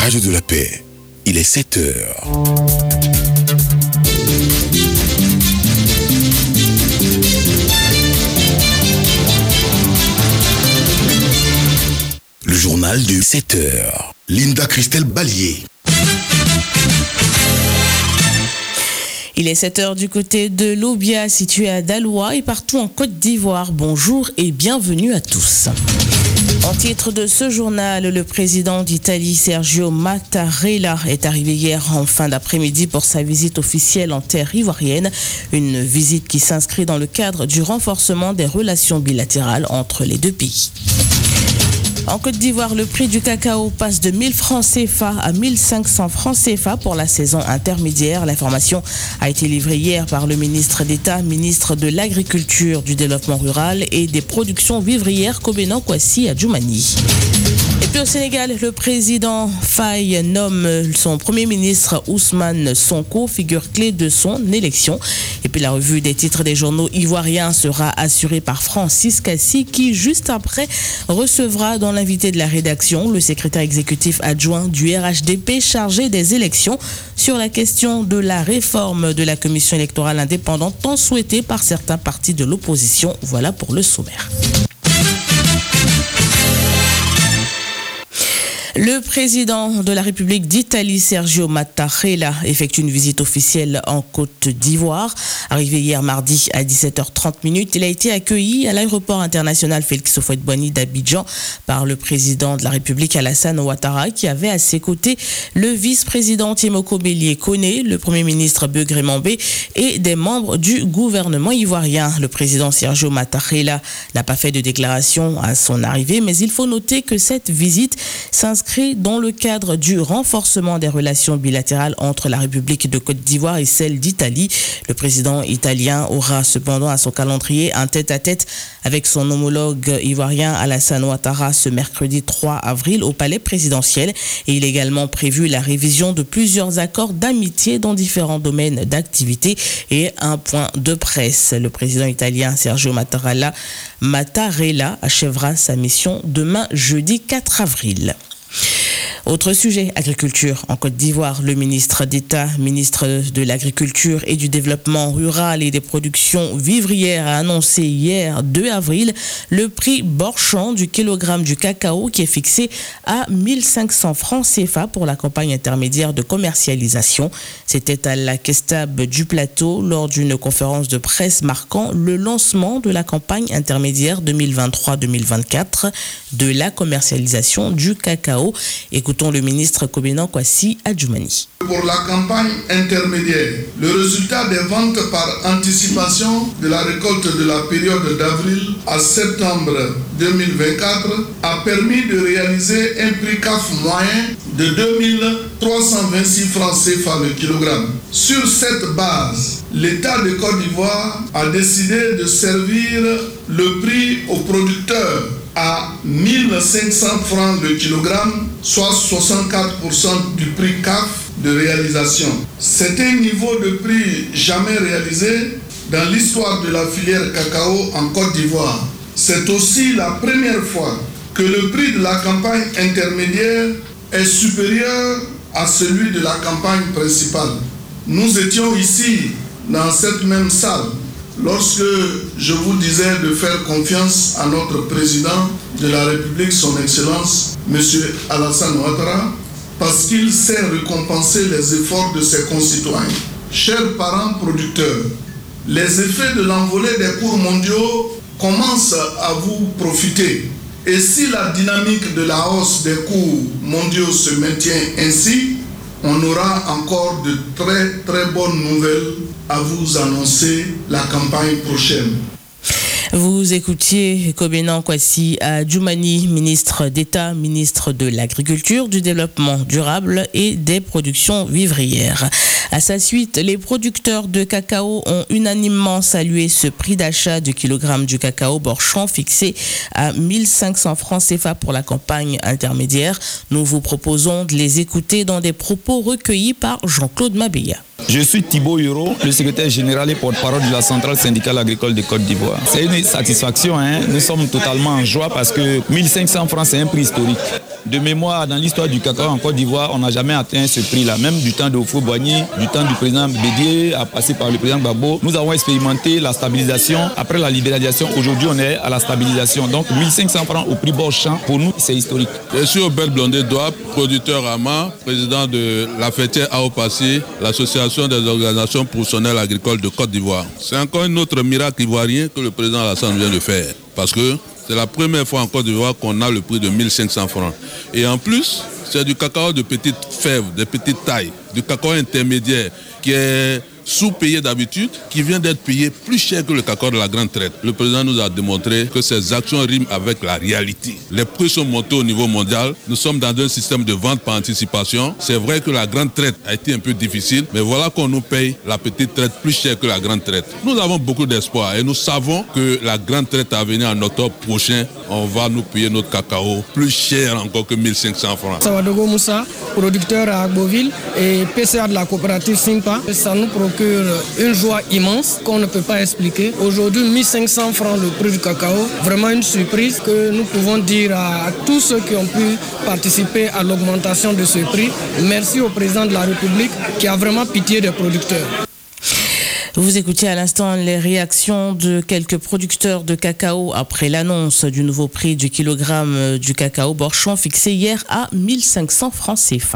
Radio de la Paix, il est 7 heures. Le journal de 7 heures. Linda Christelle Ballier. Il est 7 heures du côté de l'Obia, situé à Daloa et partout en Côte d'Ivoire. Bonjour et bienvenue à tous. En titre de ce journal, le président d'Italie, Sergio Mattarella, est arrivé hier en fin d'après-midi pour sa visite officielle en terre ivoirienne. Une visite qui s'inscrit dans le cadre du renforcement des relations bilatérales entre les deux pays. En Côte d'Ivoire, le prix du cacao passe de 1000 francs CFA à 1500 francs CFA pour la saison intermédiaire. L'information a été livrée hier par le ministre d'État, ministre de l'Agriculture, du Développement rural et des productions vivrières, Kobenan Kwasi Adjoumani. Et puis au Sénégal, le président Faye nomme son premier ministre Ousmane Sonko, figure clé de son élection. Et puis la revue des titres des journaux ivoiriens sera assurée par Francis Cassi, qui juste après recevra dans l'invité de la rédaction le secrétaire exécutif adjoint du RHDP chargé des élections sur la question de la réforme de la commission électorale indépendante tant souhaitée par certains partis de l'opposition. Voilà pour le sommaire. Le président de la République d'Italie, Sergio Mattarella, effectue une visite officielle en Côte d'Ivoire. Arrivé hier mardi à 17h30, il a été accueilli à l'aéroport international Félix Houphouët-Boigny d'Abidjan par le président de la République Alassane Ouattara, qui avait à ses côtés le vice-président Timoko Bélier Koné, le premier ministre Begré Mambé et des membres du gouvernement ivoirien. Le président Sergio Mattarella n'a pas fait de déclaration à son arrivée, mais il faut noter que cette visite s'inscrit dans le cadre du renforcement des relations bilatérales entre la République de Côte d'Ivoire et celle d'Italie. Le président italien aura cependant à son calendrier un tête-à-tête avec son homologue ivoirien Alassane Ouattara ce mercredi 3 avril au palais présidentiel. Et il est également prévu la révision de plusieurs accords d'amitié dans différents domaines d'activité et un point de presse. Le président italien Sergio Mattarella achèvera sa mission demain jeudi 4 avril. Autre sujet, agriculture. En Côte d'Ivoire, le ministre d'État, ministre de l'Agriculture et du Développement rural et des productions vivrières a annoncé hier 2 avril le prix Borchamp du kilogramme du cacao qui est fixé à 1500 francs CFA pour la campagne intermédiaire de commercialisation. C'était à la Kestab du Plateau lors d'une conférence de presse marquant le lancement de la campagne intermédiaire 2023-2024 de la commercialisation du cacao. Écoutons le ministre Kobenan Kwasi Adjoumani. Pour la campagne intermédiaire, le résultat des ventes par anticipation de la récolte de la période d'avril à septembre 2024 a permis de réaliser un prix CAF moyen de 2326 francs CFA le kilogramme. Sur cette base, l'État de Côte d'Ivoire a décidé de servir le prix aux producteurs à 1500 francs le kilogramme, soit 64% du prix CAF de réalisation. C'est un niveau de prix jamais réalisé dans l'histoire de la filière cacao en Côte d'Ivoire. C'est aussi la première fois que le prix de la campagne intermédiaire est supérieur à celui de la campagne principale. Nous étions ici, dans cette même salle, lorsque je vous disais de faire confiance à notre président de la République, son Excellence, M. Alassane Ouattara, parce qu'il sait récompenser les efforts de ses concitoyens. Chers parents producteurs, les effets de l'envolée des cours mondiaux commencent à vous profiter. Et si la dynamique de la hausse des cours mondiaux se maintient ainsi, on aura encore de très bonnes nouvelles à vous annoncer la campagne prochaine. Vous écoutiez Kobenan Kwasi Adjoumani, ministre d'État, ministre de l'Agriculture, du Développement durable et des productions vivrières. À sa suite, les producteurs de cacao ont unanimement salué ce prix d'achat du kilogramme du cacao Borchamp fixé à 1500 francs CFA pour la campagne intermédiaire. Nous vous proposons de les écouter dans des propos recueillis par Jean-Claude Mabeya. Je suis Thibaut Huro, le secrétaire général et porte-parole de la Centrale syndicale agricole de Côte d'Ivoire. C'est une satisfaction, nous sommes totalement en joie parce que 1500 francs, c'est un prix historique. De mémoire, dans l'histoire du cacao en Côte d'Ivoire, on n'a jamais atteint ce prix-là. Même du temps de Houphouët-Boigny, du temps du président Bédié, à passer par le président Gbagbo, nous avons expérimenté la stabilisation. Après la libéralisation, aujourd'hui, on est à la stabilisation. Donc, 1500 francs au prix bord champ, pour nous, c'est historique. Je suis Obed Blondé-Douap, producteur AMA, président de la fêtière AOPACI, l'association des organisations professionnelles agricoles de Côte d'Ivoire. C'est encore un autre miracle ivoirien que le président Alassane vient de faire. Parce que c'est la première fois en Côte d'Ivoire qu'on a le prix de 1500 francs. Et en plus, c'est du cacao de petite fève, de petite taille, du cacao intermédiaire qui est sous-payé d'habitude, qui vient d'être payé plus cher que le cacao de la grande traite. Le président nous a démontré que ces actions riment avec la réalité. Les prix sont montés au niveau mondial. Nous sommes dans un système de vente par anticipation. C'est vrai que la grande traite a été un peu difficile, mais voilà qu'on nous paye la petite traite plus cher que la grande traite. Nous avons beaucoup d'espoir et nous savons que la grande traite à venir en octobre prochain, on va nous payer notre cacao plus cher encore que 1500 francs. Sawadogo Moussa, producteur à Agboville et PCA de la coopérative Simpa. Ça nous procure une joie immense qu'on ne peut pas expliquer. Aujourd'hui, 1500 francs le prix du cacao. Vraiment une surprise que nous pouvons dire à tous ceux qui ont pu participer à l'augmentation de ce prix. Merci au président de la République qui a vraiment pitié des producteurs. Vous écoutiez à l'instant les réactions de quelques producteurs de cacao après l'annonce du nouveau prix du kilogramme du cacao Borchon fixé hier à 1500 francs CFA.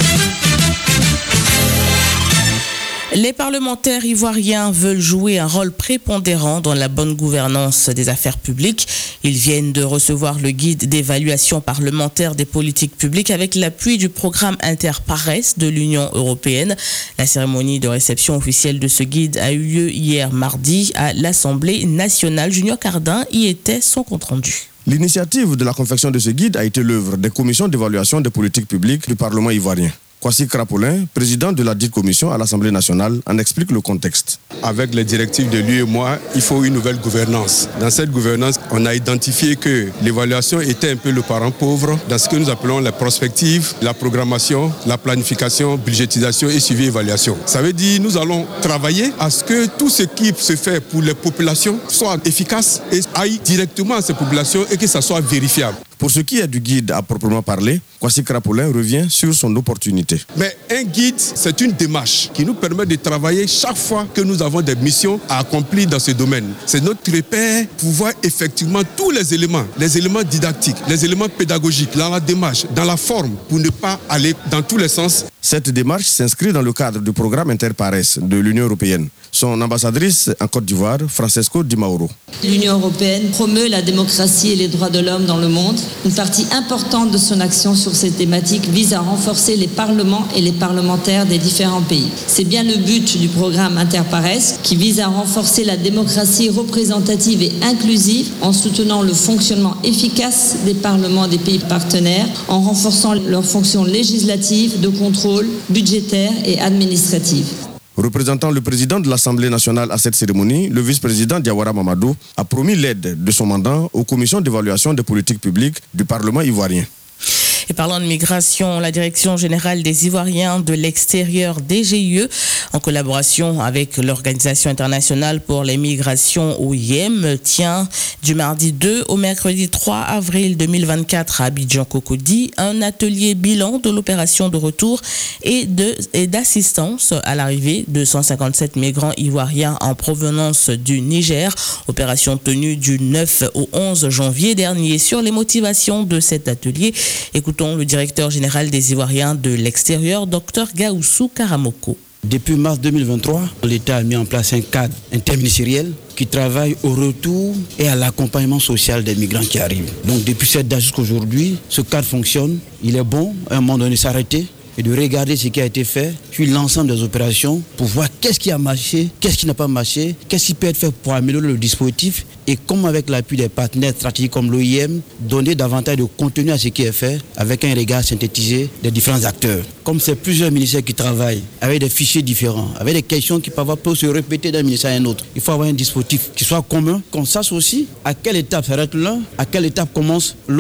Les parlementaires ivoiriens veulent jouer un rôle prépondérant dans la bonne gouvernance des affaires publiques. Ils viennent de recevoir le guide d'évaluation parlementaire des politiques publiques avec l'appui du programme Interpares de l'Union européenne. La cérémonie de réception officielle de ce guide a eu lieu hier mardi à l'Assemblée nationale. Junior Cardin y était son compte-rendu. L'initiative de la confection de ce guide a été l'œuvre des commissions d'évaluation des politiques publiques du Parlement ivoirien. Kwasi Krapolin, président de la dite commission à l'Assemblée nationale, en explique le contexte. Avec les directives de l'UEMOA, il faut une nouvelle gouvernance. Dans cette gouvernance, on a identifié que l'évaluation était un peu le parent pauvre dans ce que nous appelons la prospective, la programmation, la planification, budgétisation et suivi-évaluation. Ça veut dire que nous allons travailler à ce que tout ce qui se fait pour les populations soit efficace et aille directement à ces populations et que ça soit vérifiable. Pour ce qui est du guide à proprement parler, Kwasi Krapolin revient sur son opportunité. Mais un guide, c'est une démarche qui nous permet de travailler chaque fois que nous avons des missions à accomplir dans ce domaine. C'est notre repère pour voir effectivement tous les éléments didactiques, les éléments pédagogiques, dans la démarche, dans la forme, pour ne pas aller dans tous les sens. Cette démarche s'inscrit dans le cadre du programme Interpares de l'Union européenne. Son ambassadrice en Côte d'Ivoire, Francesco Di Mauro. L'Union européenne promeut la démocratie et les droits de l'homme dans le monde. Une partie importante de son action sur ces thématiques vise à renforcer les parlements et les parlementaires des différents pays. C'est bien le but du programme Interpares qui vise à renforcer la démocratie représentative et inclusive en soutenant le fonctionnement efficace des parlements des pays partenaires, en renforçant leurs fonctions législatives, de contrôle, budgétaire et administrative. Représentant le président de l'Assemblée nationale à cette cérémonie, le vice-président Diawara Mamadou a promis l'aide de son mandat aux commissions d'évaluation des politiques publiques du Parlement ivoirien. Et parlant de migration, la Direction générale des Ivoiriens de l'extérieur, DGIE, en collaboration avec l'Organisation internationale pour les migrations OIM, tient du mardi 2 au mercredi 3 avril 2024 à Abidjan-Cocody un atelier bilan de l'opération de retour et d'assistance à l'arrivée de 157 migrants ivoiriens en provenance du Niger. Opération tenue du 9 au 11 janvier dernier. Sur les motivations de cet atelier, écoutons le directeur général des Ivoiriens de l'extérieur, Dr Gaoussou Karamoko. Depuis mars 2023, l'État a mis en place un cadre interministériel qui travaille au retour et à l'accompagnement social des migrants qui arrivent. Donc depuis cette date jusqu'à aujourd'hui, ce cadre fonctionne. Il est bon à un moment donné s'arrêter et de regarder ce qui a été fait, puis l'ensemble des opérations pour voir qu'est-ce qui a marché, qu'est-ce qui n'a pas marché, qu'est-ce qui peut être fait pour améliorer le dispositif et comme avec l'appui des partenaires stratégiques comme l'OIM, donner davantage de contenu à ce qui est fait avec un regard synthétisé des différents acteurs. Comme c'est plusieurs ministères qui travaillent avec des fichiers différents, avec des questions qui peuvent se répéter d'un ministère à un autre, il faut avoir un dispositif qui soit commun, qu'on sache aussi à quelle étape s'arrête l'un, à quelle étape commence l'autre.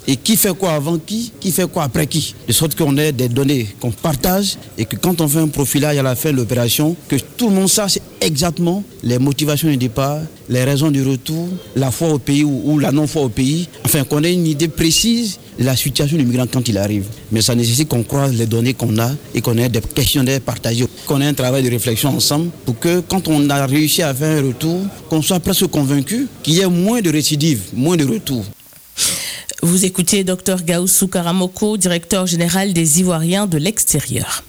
et qui fait quoi avant qui fait quoi après qui. De sorte qu'on ait des données qu'on partage et que quand on fait un profilage à la fin de l'opération, que tout le monde sache exactement les motivations du départ, les raisons du retour, la foi au pays ou la non-foi au pays, enfin qu'on ait une idée précise de la situation du migrant quand il arrive. Mais ça nécessite qu'on croise les données qu'on a et qu'on ait des questionnaires partagés, qu'on ait un travail de réflexion ensemble pour que quand on a réussi à faire un retour, qu'on soit presque convaincu qu'il y ait moins de récidives, moins de retours. Vous écoutez Dr Gaussou Karamoko, directeur général des Ivoiriens de l'extérieur.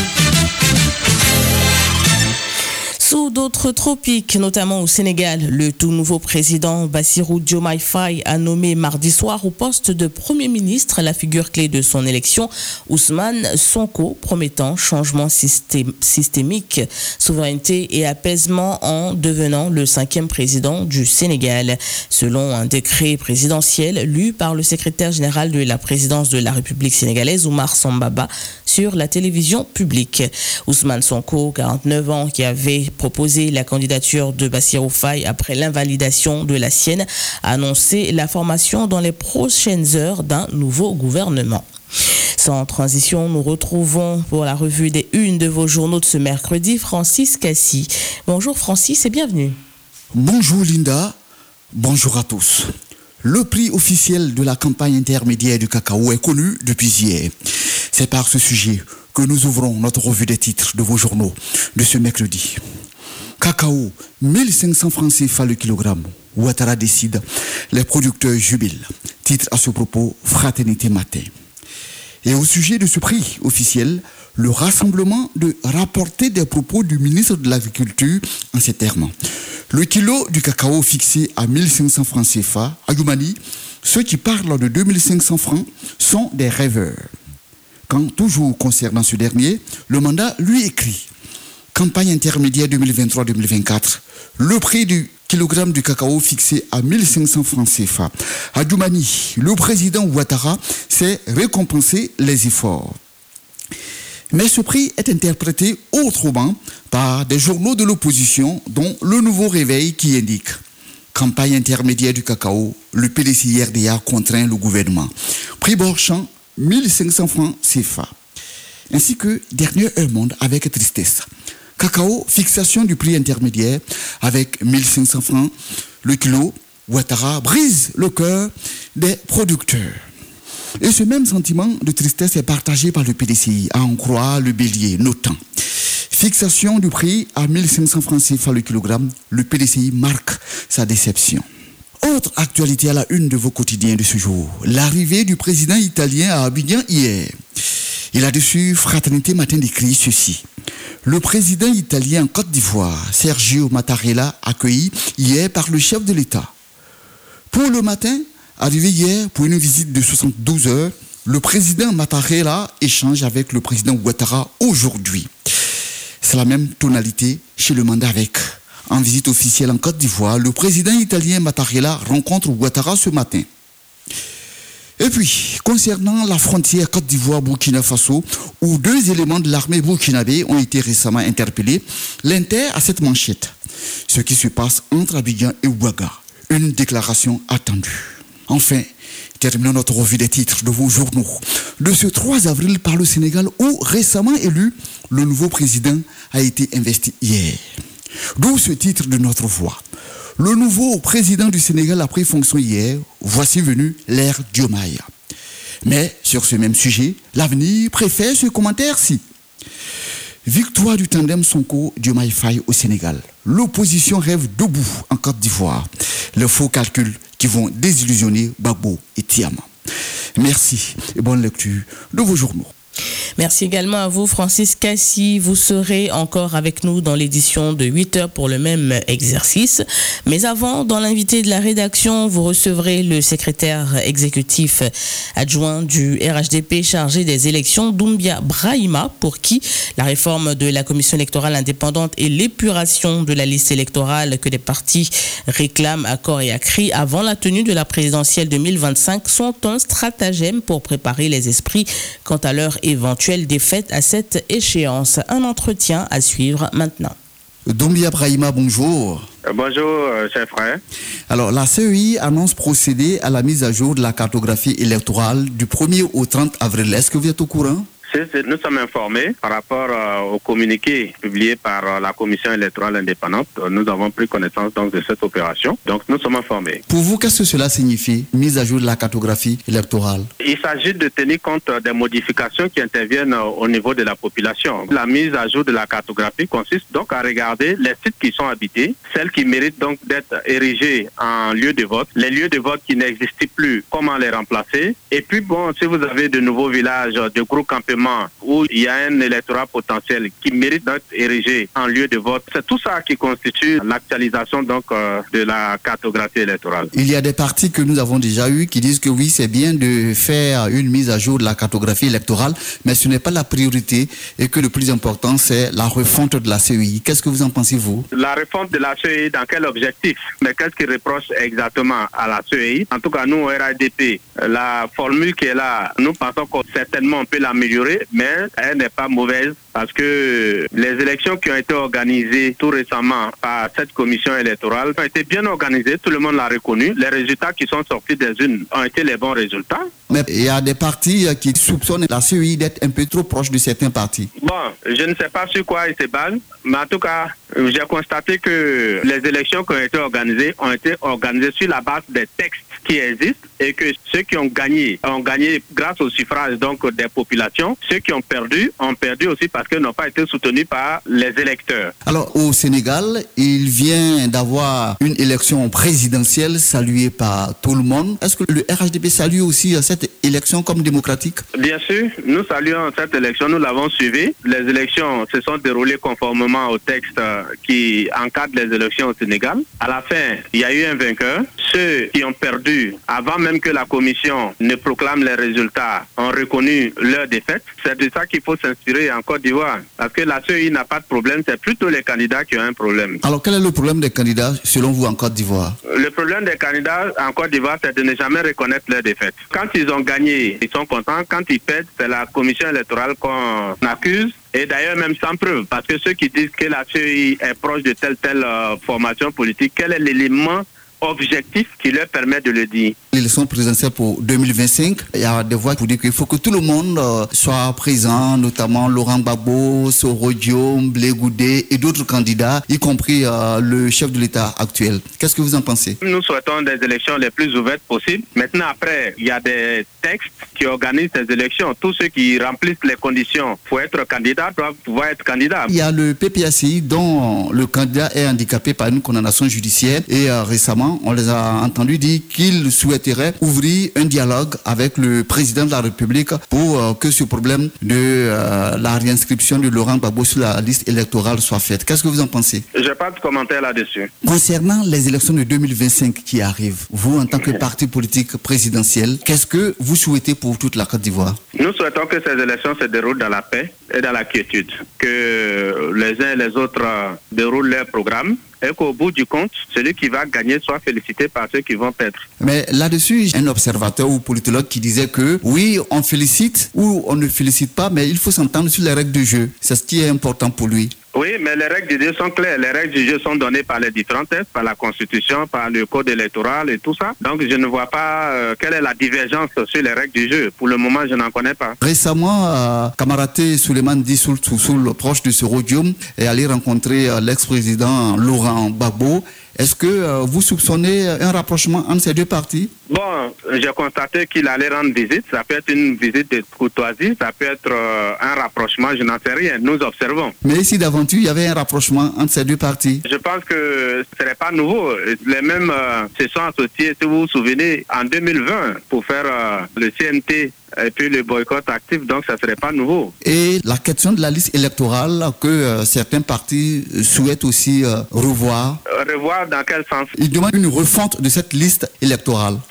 Sous d'autres tropiques, notamment au Sénégal, le tout nouveau président Bassirou Diomaye Faye a nommé mardi soir au poste de Premier ministre la figure clé de son élection, Ousmane Sonko, promettant changement systémique, souveraineté et apaisement en devenant le 5e président du Sénégal. Selon un décret présidentiel lu par le secrétaire général de la présidence de la République sénégalaise, Oumar Sambaba, sur la télévision publique. Ousmane Sonko, 49 ans, qui avait proposé la candidature de Bassirou Faye après l'invalidation de la sienne, a annoncé la formation dans les prochaines heures d'un nouveau gouvernement. Sans transition, nous retrouvons pour la revue des unes de vos journaux de ce mercredi, Francis Cassi. Bonjour Francis et bienvenue. Bonjour Linda, bonjour à tous. Le prix officiel de la campagne intermédiaire du cacao est connu depuis hier. C'est par ce sujet que nous ouvrons notre revue des titres de vos journaux de ce mercredi. Cacao, 1500 francs CFA le kilogramme. Ouattara décide, les producteurs jubilent. Titre à ce propos, Fraternité Matin. Et au sujet de ce prix officiel, le rassemblement de rapporter des propos du ministre de l'Agriculture en ces termes. Le kilo du cacao fixé à 1500 francs CFA, à Youmani, ceux qui parlent de 2500 francs sont des rêveurs. Quand, toujours concernant ce dernier, le mandat lui écrit « Campagne intermédiaire 2023-2024, le prix du kilogramme du cacao fixé à 1500 francs CFA. À Doumani, le président Ouattara s'est récompensé les efforts. » Mais ce prix est interprété autrement par des journaux de l'opposition, dont Le Nouveau Réveil qui indique « Campagne intermédiaire du cacao, le PDC-RDA contraint le gouvernement. Prix Borchamp, 1500 francs CFA. » Ainsi que Dernier Heure Monde avec tristesse. Cacao, fixation du prix intermédiaire avec 1500 francs le kilo. Ouattara brise le cœur des producteurs. Et ce même sentiment de tristesse est partagé par le PDCI, à en croire le Bélier, notant. Fixation du prix à 1500 francs CFA le kilogramme, le PDCI marque sa déception. Autre actualité à la une de vos quotidiens de ce jour, l'arrivée du président italien à Abidjan hier. Et là-dessus, Fraternité Matin décrit ceci. Le président italien en Côte d'Ivoire, Sergio Mattarella, accueilli hier par le chef de l'État. Pour le matin, arrivé hier pour une visite de 72 heures, le président Mattarella échange avec le président Ouattara aujourd'hui. C'est la même tonalité chez le mandat avec. En visite officielle en Côte d'Ivoire, le président italien Mattarella rencontre Ouattara ce matin. Et puis, concernant la frontière Côte d'Ivoire-Burkina Faso, où 2 éléments de l'armée burkinabé ont été récemment interpellés, l'Inter a cette manchette. Ce qui se passe entre Abidjan et Ouaga. Une déclaration attendue. Enfin, terminons notre revue des titres de vos journaux. De ce 3 avril par le Sénégal, où récemment élu, le nouveau président a été investi hier. D'où ce titre de notre voix. Le nouveau président du Sénégal a pris fonction hier. Voici venu l'ère Diomaye. Mais sur ce même sujet, l'avenir préfère ce commentaire-ci. Victoire du tandem Sonko-Diomaye Faye au Sénégal. L'opposition rêve debout en Côte d'Ivoire. Les faux calculs qui vont désillusionner Gbagbo et Tiama. Merci et bonne lecture de vos journaux. Merci également à vous, Francis Cassi. Vous serez encore avec nous dans l'édition de 8h pour le même exercice. Mais avant, dans l'invité de la rédaction, vous recevrez le secrétaire exécutif adjoint du RHDP chargé des élections, Doumbia Brahima, pour qui la réforme de la commission électorale indépendante et l'épuration de la liste électorale que les partis réclament à corps et à cri avant la tenue de la présidentielle 2025 sont un stratagème pour préparer les esprits quant à leur éventuelle défaite à cette échéance. Un entretien à suivre maintenant. Doumbia Brahima, bonjour. Bonjour, chers frères. Alors, la CEI annonce procéder à la mise à jour de la cartographie électorale du 1er au 30 avril. Est-ce que vous êtes au courant? Nous sommes informés par rapport au communiqué publié par la Commission électorale indépendante. Nous avons pris connaissance donc, de cette opération. Donc nous sommes informés. Pour vous, qu'est-ce que cela signifie, mise à jour de la cartographie électorale? Il s'agit de tenir compte des modifications qui interviennent au niveau de la population. La mise à jour de la cartographie consiste donc à regarder les sites qui sont habités, celles qui méritent donc d'être érigées en lieu de vote, les lieux de vote qui n'existent plus, comment les remplacer. Et puis bon, si vous avez de nouveaux villages, de gros campements, où il y a un électorat potentiel qui mérite d'être érigé en lieu de vote. C'est tout ça qui constitue l'actualisation donc de la cartographie électorale. Il y a des partis que nous avons déjà eus qui disent que oui, c'est bien de faire une mise à jour de la cartographie électorale, mais ce n'est pas la priorité et que le plus important, c'est la refonte de la CEI. Qu'est-ce que vous en pensez, vous? La refonte de la CEI, dans quel objectif? Mais qu'est-ce qui reproche exactement à la CEI? En tout cas, nous, au RADP, la formule qui est là, nous pensons que certainement on peut l'améliorer, mais elle n'est pas mauvaise parce que les élections qui ont été organisées tout récemment par cette commission électorale ont été bien organisées, tout le monde l'a reconnu. Les résultats qui sont sortis des urnes ont été les bons résultats. Mais il y a des partis qui soupçonnent la CEI d'être un peu trop proche de certains partis. Bon, je ne sais pas sur quoi ils se basent, mais en tout cas, j'ai constaté que les élections qui ont été organisées sur la base des textes qui existent et que ceux qui ont gagné grâce au suffrage donc des populations. Ceux qui ont perdu aussi parce qu'ils n'ont pas été soutenus par les électeurs. Alors au Sénégal, il vient d'avoir une élection présidentielle saluée par tout le monde. Est-ce que le RHDP salue aussi cette élection comme démocratique? Bien sûr, nous saluons cette élection, nous l'avons suivie. Les élections se sont déroulées conformément au texte qui encadre les élections au Sénégal. À la fin, il y a eu un vainqueur. Ceux qui ont perdu, avant même que la commission ne proclame les résultats, ont reconnu leur défaite. C'est de ça qu'il faut s'inspirer en Côte d'Ivoire. Parce que la CEI n'a pas de problème, c'est plutôt les candidats qui ont un problème. Alors quel est le problème des candidats selon vous en Côte d'Ivoire? Le problème des candidats en Côte d'Ivoire, c'est de ne jamais reconnaître leur défaite. Quand ils ont gagné, ils sont contents. Quand ils perdent, c'est la commission électorale qu'on accuse. Et d'ailleurs même sans preuve, parce que ceux qui disent que la CEI est proche de telle formation politique, quel est l'élément objectif qui leur permet de le dire? L'élection présidentielle pour 2025, il y a des voix pour dire qu'il faut que tout le monde soit présent, notamment Laurent Gbagbo, Soro Diom, Blé Goudé et d'autres candidats, y compris le chef de l'État actuel. Qu'est-ce que vous en pensez? Nous souhaitons des élections les plus ouvertes possibles. Maintenant, après, il y a des textes qui organisent ces élections. Tous ceux qui remplissent les conditions pour être candidat doivent pouvoir être candidats. Il y a le PPACI dont le candidat est handicapé par une condamnation judiciaire et récemment, on les a entendus dire qu'ils souhaiteraient ouvrir un dialogue avec le président de la République pour que ce problème de la réinscription de Laurent Gbagbo sur la liste électorale soit fait. Qu'est-ce que vous en pensez? Je n'ai pas de commentaire là-dessus. Concernant les élections de 2025 qui arrivent, vous en tant que parti politique présidentiel, qu'est-ce que vous souhaitez pour toute la Côte d'Ivoire? Nous souhaitons que ces élections se déroulent dans la paix et dans la quiétude, que les uns et les autres déroulent leur programme et qu'au bout du compte, celui qui va gagner soit félicité par ceux qui vont perdre. Mais là-dessus, j'ai un observateur ou politologue qui disait que oui, on félicite ou on ne félicite pas, mais il faut s'entendre sur les règles du jeu. C'est ce qui est important pour lui. Oui, mais les règles du jeu sont claires. Les règles du jeu sont données par les différents textes, par la Constitution, par le Code électoral et tout ça. Donc, je ne vois pas quelle est la divergence sur les règles du jeu. Pour le moment, je n'en connais pas. Récemment, Kamaraté Souleymane Dissoul, proche de Soro Diom, est allé rencontrer l'ex-président Laurent Gbagbo. Est-ce que vous soupçonnez un rapprochement entre ces deux partis? Bon, j'ai constaté qu'il allait rendre visite. Ça peut être une visite de courtoisie, ça peut être un rapprochement, je n'en sais rien. Nous observons. Mais ici d'aventure, il y avait un rapprochement entre ces deux partis. Je pense que ce n'est pas nouveau. Les mêmes se sont associés, si vous vous souvenez, en 2020 pour faire le CNT et puis le boycott actif, donc ça ne serait pas nouveau. Et la question de la liste électorale que certains partis souhaitent aussi revoir. Revoir dans quel sens? Ils demandent une refonte de cette liste électorale.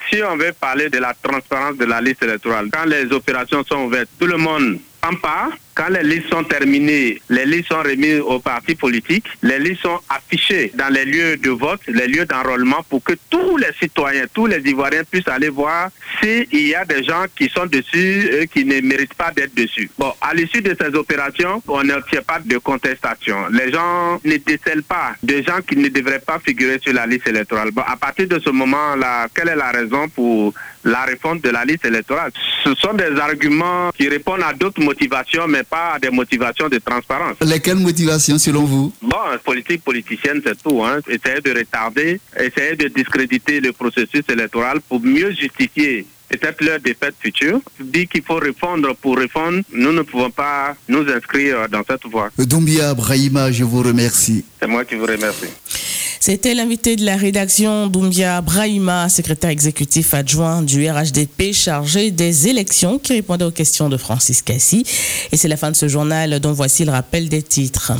Si on veut parler de la transparence de la liste électorale, quand les opérations sont ouvertes, tout le monde en part. Quand les listes sont terminées, les listes sont remises aux partis politiques, les listes sont affichées dans les lieux de vote, les lieux d'enrôlement pour que tous les citoyens, tous les Ivoiriens puissent aller voir s'il y a des gens qui sont dessus et qui ne méritent pas d'être dessus. Bon, à l'issue de ces opérations, on n'obtient pas de contestation. Les gens ne décèlent pas de gens qui ne devraient pas figurer sur la liste électorale. Bon, à partir de ce moment-là, quelle est la raison pour la réforme de la liste électorale? Ce sont des arguments qui répondent à d'autres motivations, mais pas à des motivations de transparence. Lesquelles motivations selon vous? Bon, politique politicienne, c'est tout. Essayer de retarder, essayer de discréditer le processus électoral pour mieux justifier peut-être leur défaite future. Dit qu'il faut répondre pour répondre, nous ne pouvons pas nous inscrire dans cette voie. Doumbia Brahima, je vous remercie. C'est moi qui vous remercie. C'était l'invité de la rédaction, Doumbia Brahima, secrétaire exécutif adjoint du RHDP chargé des élections, qui répondait aux questions de Francis Cassi. Et c'est la fin de ce journal dont voici le rappel des titres.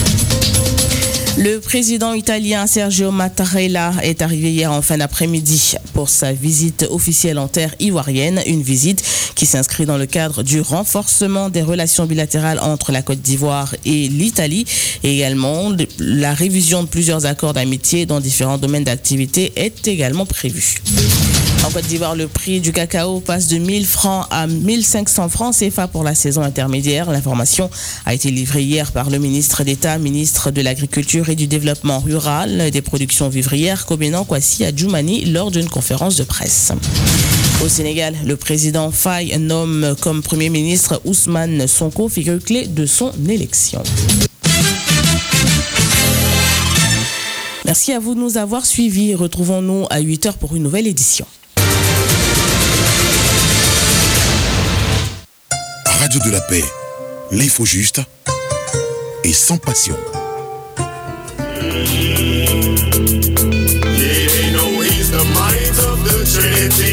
Le président italien Sergio Mattarella est arrivé hier en fin d'après-midi pour sa visite officielle en terre ivoirienne, une visite qui s'inscrit dans le cadre du renforcement des relations bilatérales entre la Côte d'Ivoire et l'Italie et également la révision de plusieurs accords d'amitié dans différents domaines d'activité est également prévue. En Côte d'Ivoire, le prix du cacao passe de 1000 francs à 1500 francs CFA pour la saison intermédiaire. L'information a été livrée hier par le ministre d'État, ministre de l'Agriculture et du Développement rural et des productions vivrières, Kobenan Kwasi Adjoumani, lors d'une conférence de presse. Au Sénégal, le président Faye nomme comme Premier ministre Ousmane Sonko, figure clé de son élection. Merci à vous de nous avoir suivis. Retrouvons-nous à 8h pour une nouvelle édition. Radio de la paix, l'info juste et sans passion. He ain't no, he's the mind of the Trinity.